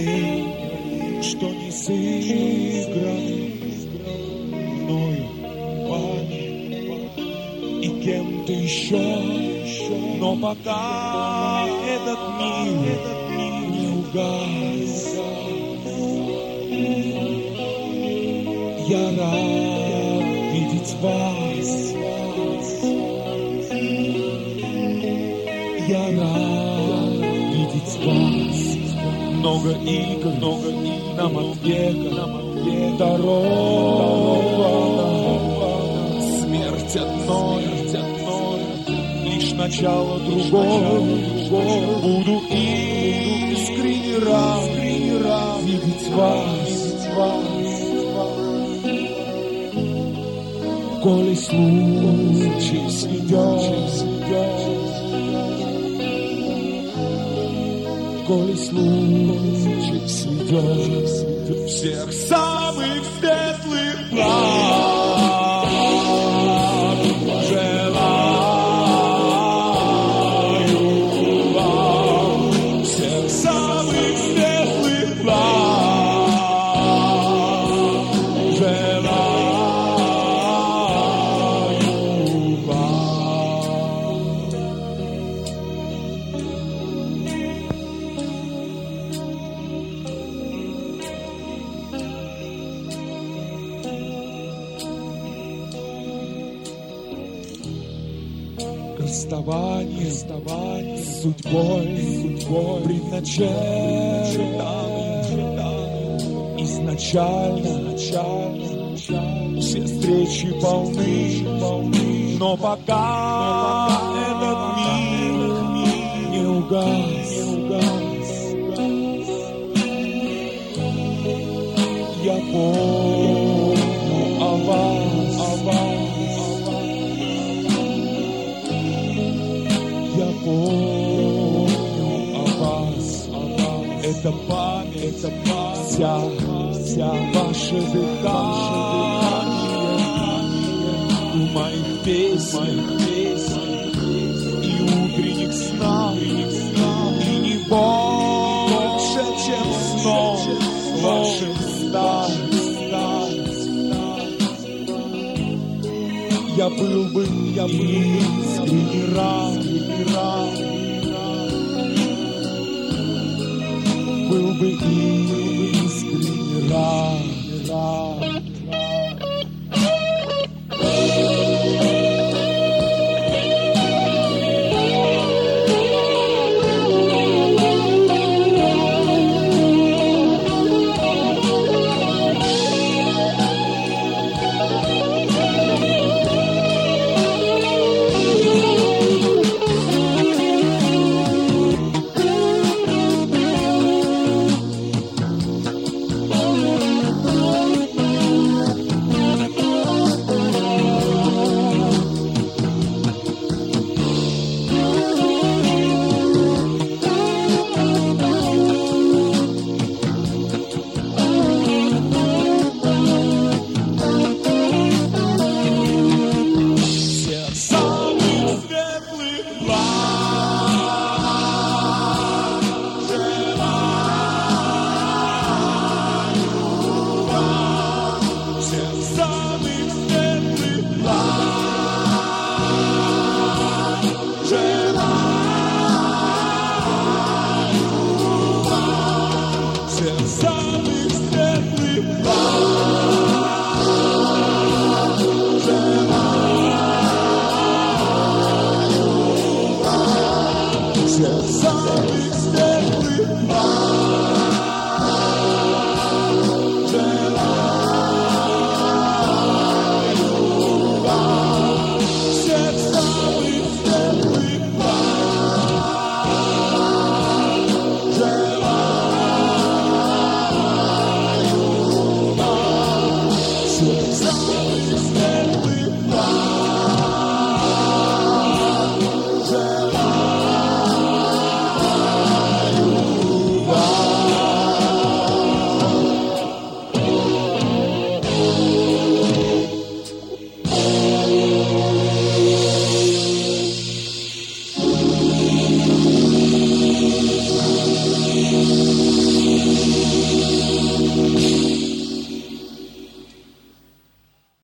что не сыграны мною и кем-то еще, но пока этот мир не угас, я рад видеть вас, я рад видеть вас. Много игр нам от века, дорога, смерть одной, лишь начало другого. Буду искренне рад видеть вас, коли случай сведет, коли случай сведет всех самых светлых благ. Желаю вам всех самых светлых благ. Желаю вам. Расставание с судьбой предначертано изначально. Все встречи полны, но пока этот мир не угас, я помню о вас, я помню о вас. Это память, вся ваше дыхание в моих песнях и утренних снах, и не больше, чем сном вашим стать. Я был бы искренне рад, был бы искренне рад. Some